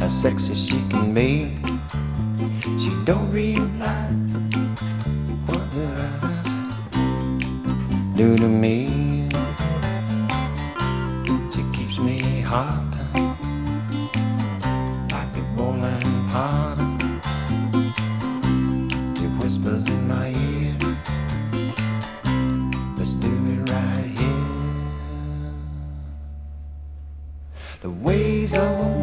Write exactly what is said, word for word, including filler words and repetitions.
as sexy as she can be. She don't realize what her eyes do to me. She keeps me hot like a boiling pot. She whispers in my ear, let's do it right here. The ways of a